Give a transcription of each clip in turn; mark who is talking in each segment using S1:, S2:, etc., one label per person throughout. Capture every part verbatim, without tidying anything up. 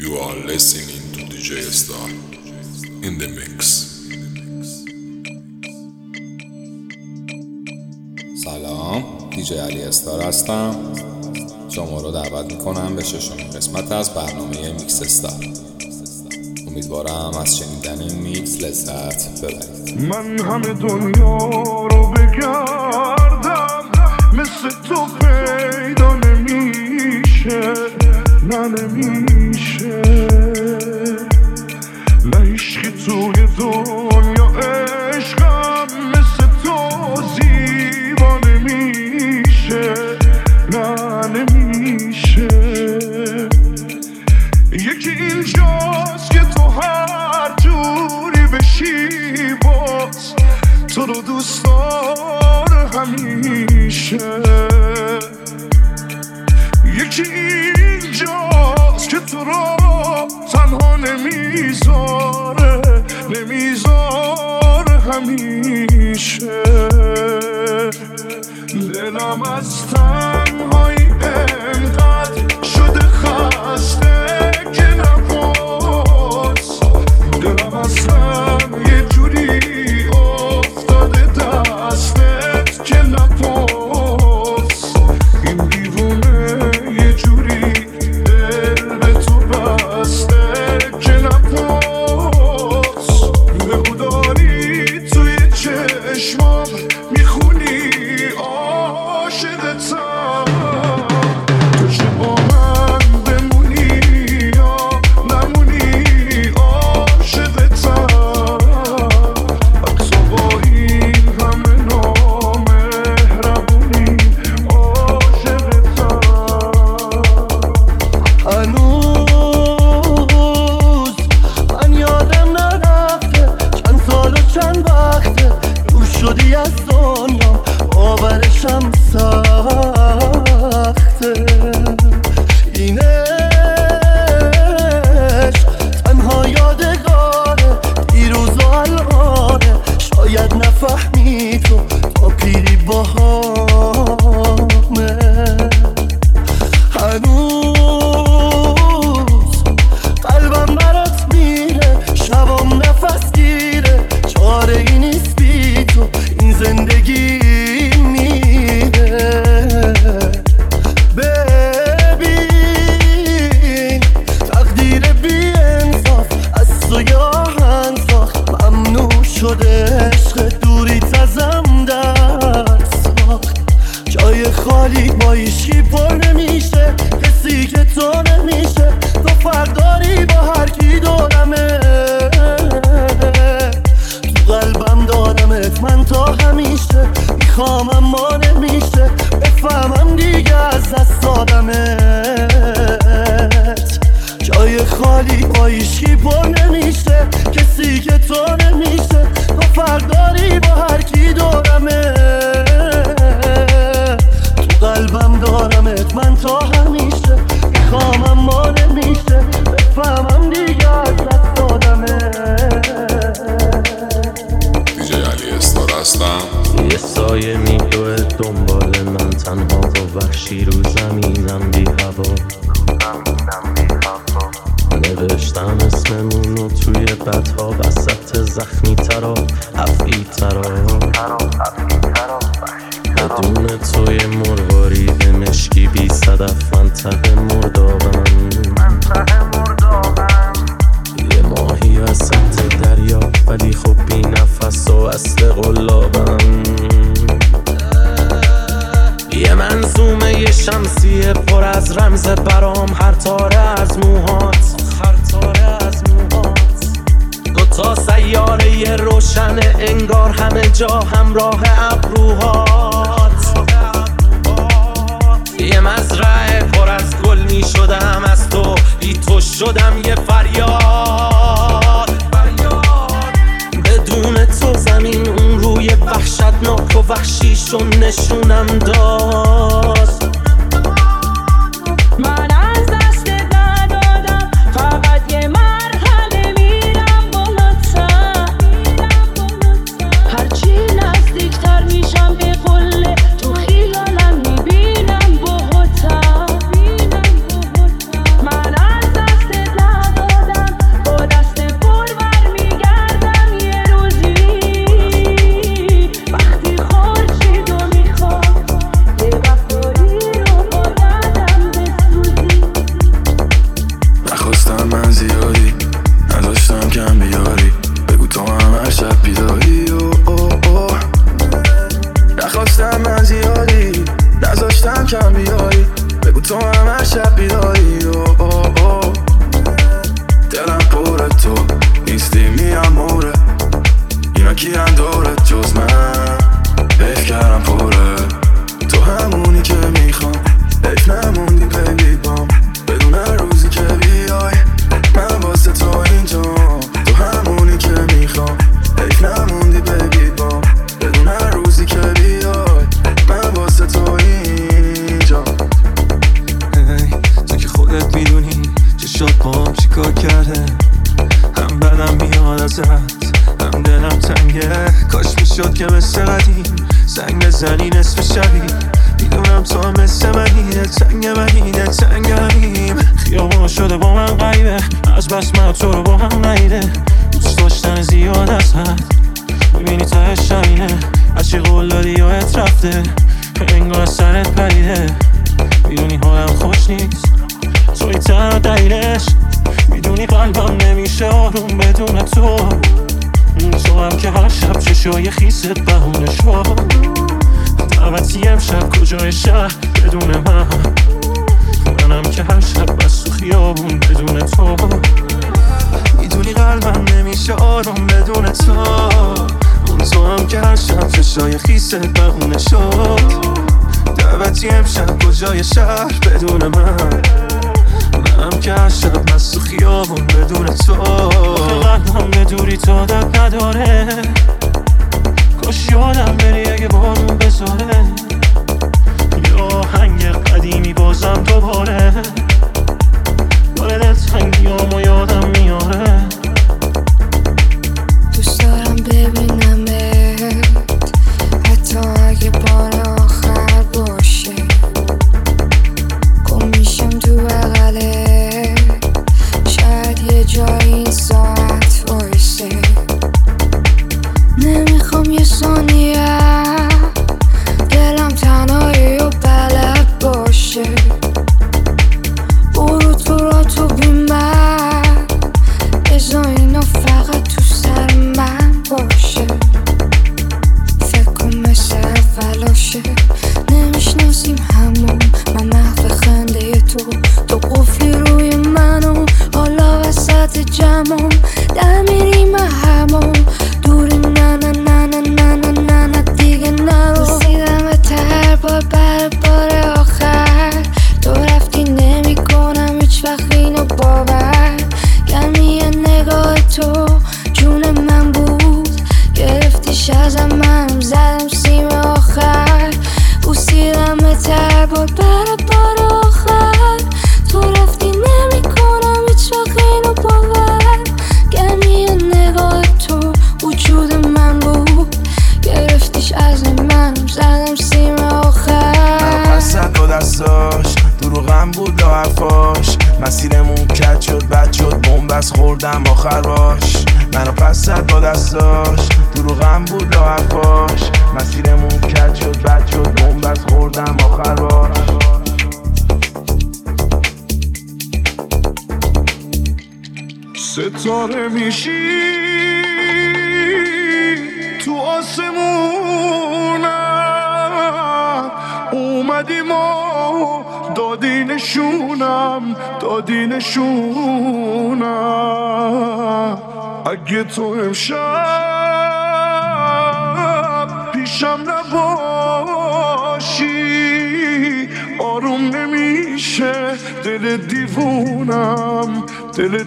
S1: You are listening to دی جی Star in the mix.
S2: سلام، دی جی علی استار هستم. شما رو دعوت میکنم به ششمین قسمت از برنامه میکس استار. امیدوارم از شنیدن این میکس لذت ببرید.
S3: من همه دنیا رو بگردم، مثل تو پیدا نمیشه، نه نمیشه. نه عشقی توی دنیا عشقم مثل تو زیبا نمیشه، نه نمیشه. یکی اینجاست که تو هر جوری بشی باز تو رو دوست داره همیشه. یکی اینجاست که تو رو تنها نمیذاره، نمیذاره همیشه. دلم از تنهایی انقدر شده خسته که نپرس. دلم اصلا یه جوری افتاده دستت که نپرس. این دیوونه یه جوری دل به تو بسته که نپرس. بگو داری توی چشمام میخونی عاشقتم، تو چه با من بمونی یا نمونی عاشقتم. حتی با این همه نامهربونی عاشقتم.
S4: هنوز من یادم نرفته چند سال و چند وقته دور شدی از دنیا، باورشم سخته. این عشق تنها یادگاره، دیروز و الانه. شاید نفهمی تو تا پیری باهامه. هنوز قلبم برات میره، شبام نفس گیره. چاره ای نیست بی تو این زندگی میره. ببین تقدیر بی انصاف از تو یاهن ساخت. ممنوع شده عشق دوریت ازم در ساخت. جای خالی با ایشکی پر نمیشه، کسی که تو نمیشه. تو فرق داری با هر کی دورمه، تو قلبم دارمت من تا همیشه. میخوام اما نمیشه بفهمم دیگه از دست دادمت. جای خالی با ایشکی پر نمیشه، کسی که تو نمیشه. تو فرق داری با هر کی دورمه، تو قلبم دارمت من تا همیشه. میخوام اما نمیشه بفهمم دیگه از دست دادمت.
S1: دی جی علی استار هستم.
S5: یه سایه میدوه دنبال من، تنها و وحشی رو زمینم بی هوا. نوشتم اسممونو توی بدها، وسط زخمی ترا حفی ترا. بدون توی مروارید مشکی بی صدف منطقه مردابم. یه ماهی وسط دریا ولی خب بی نفس و اصل قلابم. یه منظومه یه شمسیه پر از رمز برام، هر تاره از موهات، هر تاره از موهات. دوتا سیاره یه روشنه انگار همه جا همراه ابروهات. یه مزرعه پر از گل می شدم از تو، بی تو شدم یه فریاد. بدون تو زمین اون روی وحشتناک و وحشیشون نشونم داد.
S6: من از دست ندادم، فقط یه مرحله میرم بالاتر. هرچی نزدیکتر میشم به قله، تو خیالم میبینم باهاتر. من از دست
S7: میکنی چشات با هم چیکار کرده، هم بدم میاد ازت هم دلم تنگه. کاش میشد که مثل قدیم زنگ بزنی نصف شبی، میدونم تو هم مثل منی، دلتنگ منی دلتنگمیم. خیابون شده با من غیبه، از بس من تو رو با هم نیده. دوست داشتن زیاد از حد، میبینی تهش همینه. از چی قول دادی یادت رفته، انگار از سرت پریده. میدونی حالم خوش نیست، توی تنها دلیلش. میدونی قلبم نمیشه آروم بدون تو. تو هم که هر شب چشای خیست بهونه شد. دعوتی امشب کجای شهر بدون من، منم که هر شب بس تو خیابون بدون تو. میدونی قلبم نمیشه آروم بدون تو. تو هم که هر شب چشای خیست بهونه شد. دعوتی امشب کجای شهر بدون من، منم که هر شب بس تو خیابون بدون تو. قلبم به دوری تو داد نداره، کاش یادم بری اگه بارون بذاره. یا آهنگ قدیمی بازم دوباره، داره دلتنگیامو یادم میاره.
S8: دوست دارم ببینمت حتی اگه بار آخر باشه. گم میشم تو بغله، شاید یه جایی این ساعت وایسه. نمیخوام یه ثانیه دلم تنهایی و بلد باشه. برو تو را تو بی من، بذار اینا فقط تو سر من باشه. فکر کن مثل اولاشه، نمیشناسیم همون. من محو خنده تو، تو قفلی روی منو. حالا وسط جمعم در میریم همون. دوری نه نه نه نه نه نه نه نه دیگه نرو. رسیدم به ته بار بر بار آخر، تو رفتی نمی کنم هیچ وقت اینو باور. گرمی نگاه تو جون من بود، گرفتیش ازم منم زدم سیم آخر. بوسیدم به ته بار بر بار آخر، تو رفتی نمی کنم هیچ وقت اینو باور. گرمی نگاه تو وجود من بود، گرفتیش از منم زدم سیم آخر.
S9: منو پس زد با دستاش، دروغم بود لا حرفاش. مسیرمون کج شد بد شد بومبست خوردم آخر باش. منو پس زد با دستاش، دروغم بود لا حرفاش. مسیرمون کج شد بد شد بومبست خوردم آخر باش.
S3: ستاره میشی تو آسمونم، اومدی ما دادی نشونم دادی نشونم. اگه تو امشب پیشم نباشی آروم نمیشه دل دیوونم دل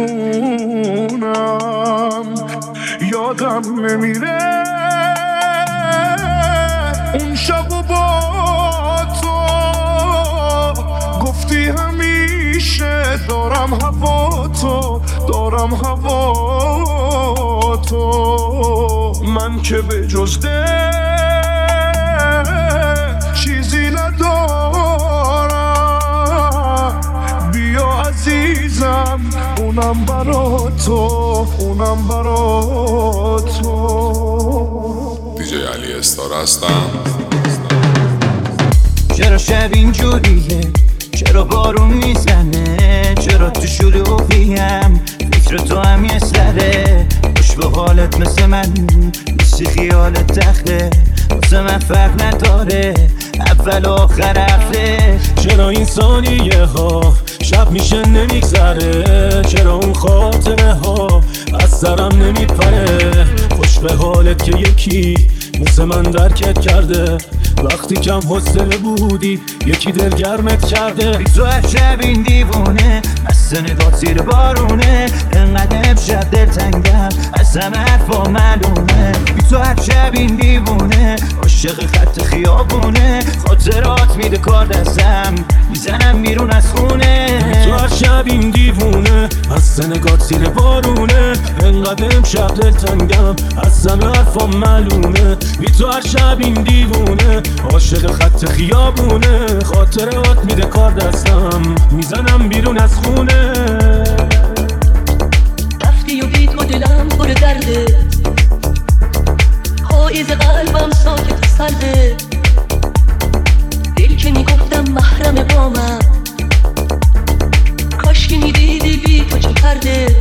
S3: دیوونم. یادم نمیره اون شب و با تو گفتی همیشه دارم هوا تو دارم هوا تو. من که به جز ده چیزی ندارم، بیا عزیزم اونم برا تو اونم برا تو.
S1: دیجی علی استار هستم.
S10: چرا شب اینجوریه، چرا بارون میزنه، چرا تو شلوغیم فکر تو هم یه سره. خوش به حالت مثل من نیستی خیالت تخته، واسه من فرق نداره اول آخر هفته.
S7: چرا این ثانیه ها شب میشه نمیگذره، چرا اون خاطره ها از سرم نمیپره. خوش به حالت که یکی مثل من درکت کرده، وقتی کم حوصله بودی یکی دلگرمت کرده.
S10: بی تو هر شب این دیوونه، مست نگاه زیر بارونه، انقدر امشب دلتنگم از همه حرفا معلومه، بی تو هر شب این دیوونه عاشق خط خیابونه، خاطرات میده کار دستم میزنم بیرون از خونه.
S5: تو هر شب این دیوونه از سنگات زیر بارونه، انقدر امشب دلتنگم از همه حرفا معلومه، بی تو هر شب این دیوونه عاشق خط خیابونه، خاطرات میده کار دستم میزنم بیرون از خونه.
S11: رفتی و بی تو دلم پر درده، حایز قلبم ساکت و سرده، دل که میگفتم محرم بامم، کاش که میدیدی بی تو چه کرده.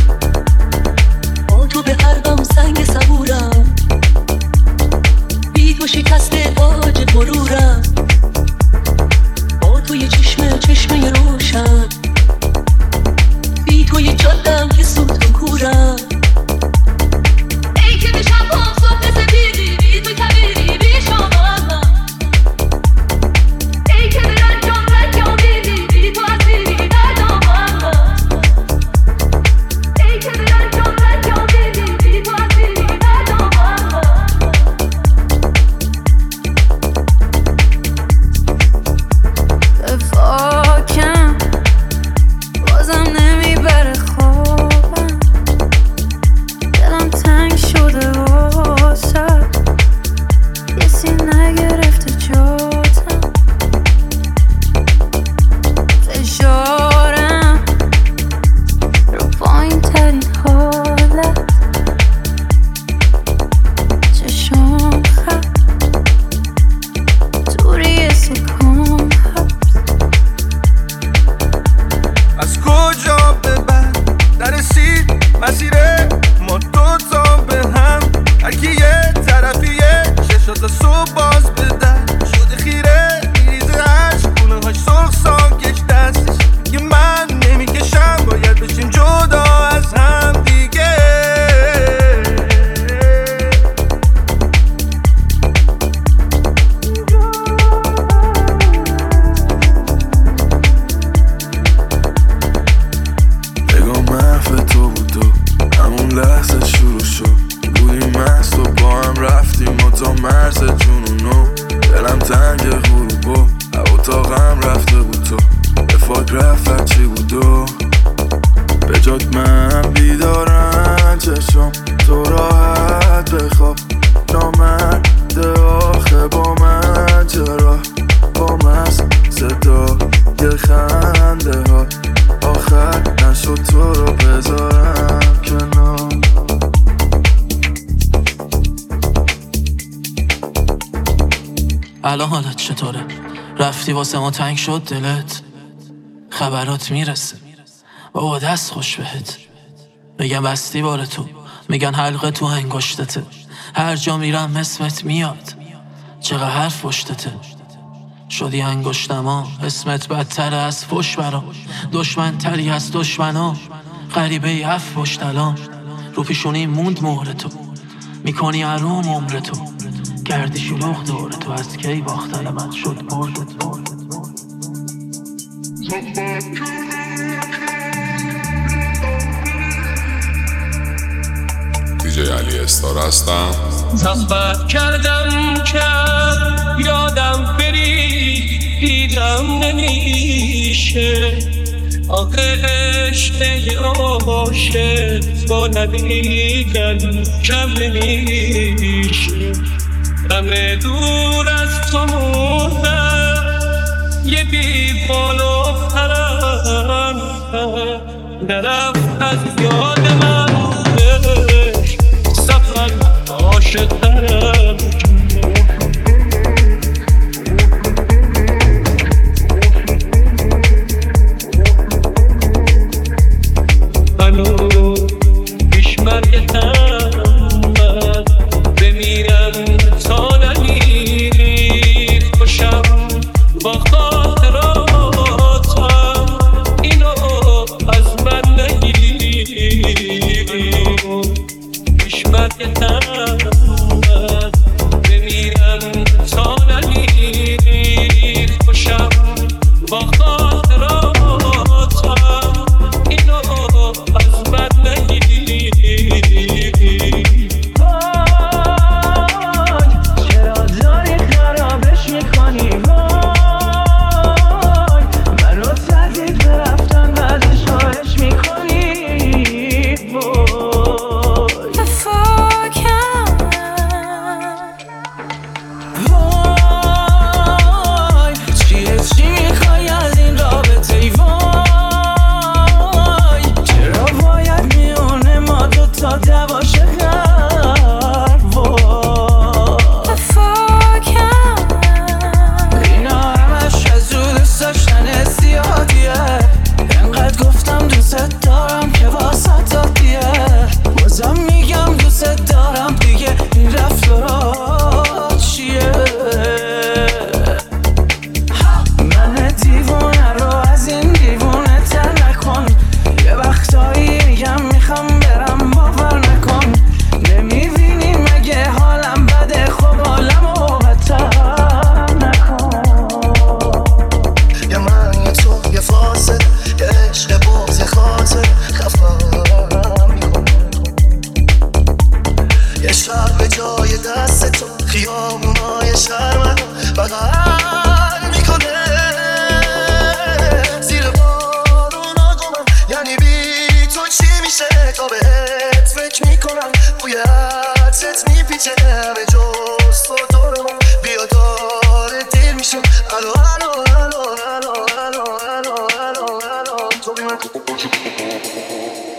S11: با تو به هر غم سنگ صبورم، بی تو شکسته باج مرورم، با تو یه چشمه چشمه روشن، بی تو یه جادم که سوت و کورم. ای که به شب هم صبح سفیدی، بی تو کبیری بی شامم، ای که به رنجام رنج آمیدی، بی تو اسیری در دامم، ای که به رنجام رنج آمیدی، بی تو اسیری در دامم.
S8: واکم بازم نمیبره خوابم، دلم تنگ شده واسه کسی نگرفته جاتم، فشارم رو پایین ترین حالت، چشم خط توری سکون
S9: از کجا به بعد نرسید مسیر ما دوتا به هم، هرکی یه طرفیه چشات صبح باز بدن شده خیره، میریزه عشق خونه هاش سرخ ساکش دستش که من نمیکشم، باید بشیم جدا از هم دیگه. نگاه محو تو بود و همون لحظه شروع شد، بودیم مست و با هم رفتیم و تا مرز جنونو، دلم تنگ غروب و هوا طاقم رفته بود، تو به فاک رفت چی بود و به جات من بیدارم، چشم تو راحت بخواب، نامرده آخه با من چرا با مست صدا یه خنده ها آخر نشد تو رو بذارم کنار.
S5: الان حالت چطوره؟ رفتی واسه ما تنگ شد دلت؟ خبرات میرسه بابا دست خوش بهت، میگن بستی باره تو، میگن حلقه تو انگشتته، هر جا میرم اسمت میاد، چقدر حرف پشتته، شدی انگشتما اسمت بدتر از فش برام، دشمن تری از دشمنا، غریبه ای اف پشتلام، رو پیشونی موند مهر تو، میکنی عروم عمر تو، گردی شلوغ دور تو، از کی باختن من شد برد برد.
S1: دیجی علی استار هستم.
S12: زحمت کردم که یادم بری، دیدم نمیشه آخه عشق عاشق با ندیدن کم نمیشه، همه دور از تو موندم یه بی بال و پرم، نرفت از یاد من سفر عاشق‌ترم. هنوز پیش مرگتم بمیرم تا نمیری، خوشم با خاطراتم اینو از من نگیری، پیش مرگتم
S4: شرمم بغل میکنه زیر بارونا گمم یعنی بی تو چی میشه تا بهت فکر میکنم بوی عطرت میپیچه همه جز تو دور من بیا داره دیر میشه الو الو الو الو الو الو الو الو تو بی من